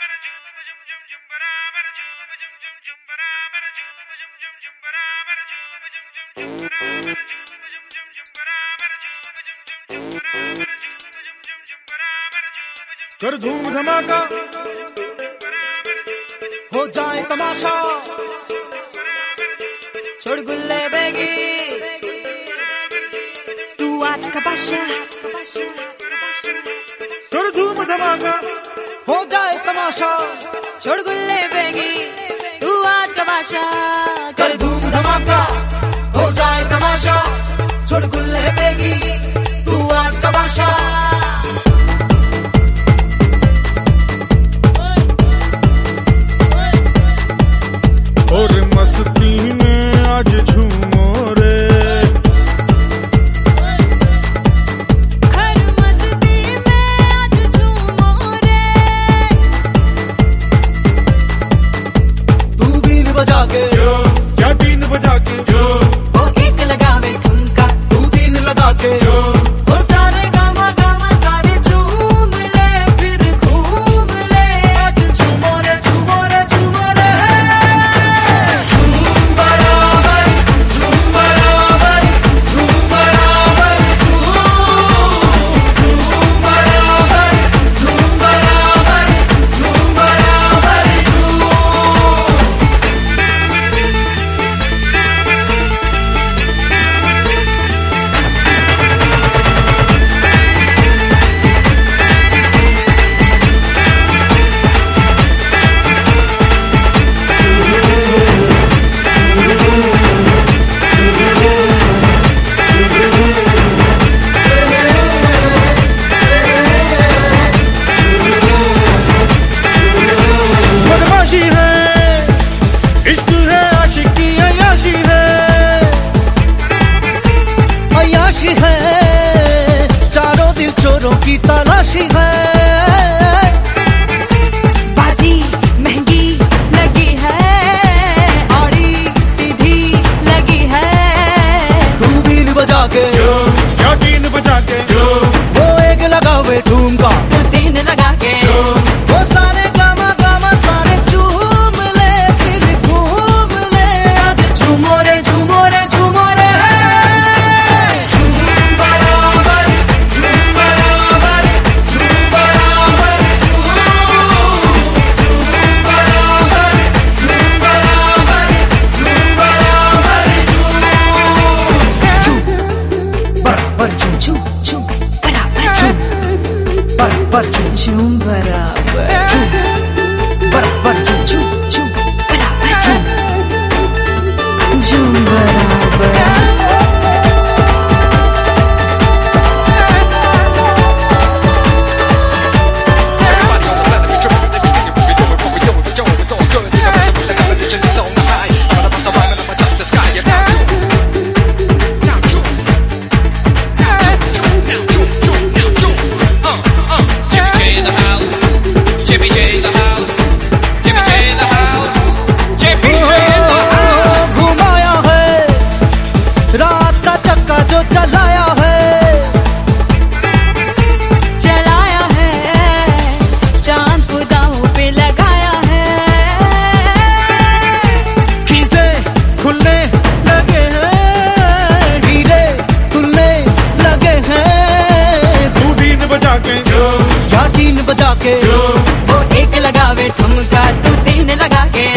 कर धूम धमाका हो जाए तमाशा, छोड़ गुल्ले बेगी तू आज का बादशाह। कर धूम धमाका हो जाए तमाशा, छोड़ गुल्ले बेगी तू आज का बादशाह। कर धूम धमाका हो जाए तमाशा, छोड़ गुल्ले बेगी तू आज का बादशाह। और मस्ती में आज झूमो रे, हर मस्ती में आज झूमो रे। तू बीन बजा के जो क्या बीन बजा के जो, वो एक लगावे ठुमका तू तीन लगा के जो वो सारे गामा गामा सारे झूम ले फिर घूम ले। आज झूमो रे झूमो रे झूमो रे। है चारों दिल चोरों की तलाशी है। बाजी महंगी लगी है, औड़ी सीधी लगी है। तू बीन बजा के जो क्या बीन बजा के जो, वो एक लगावे ठुमका तू तीन लगा के वो सारे गामा गामा सारे झूम ले फिर घूम ले। आज झूमो रे झूमो रे झूमो रे। बराबर झूम बराबर बराबर झूम बराबर झूम बराबर। चलाया है चांद को दांव पे लगाया है। खीसे खुलने लगे हैं, हीरे खुलने लगे हैं। तू बीन बजा के जो या तीन बजा के जो, वो एक लगावे ठुमका तू तीन लगा के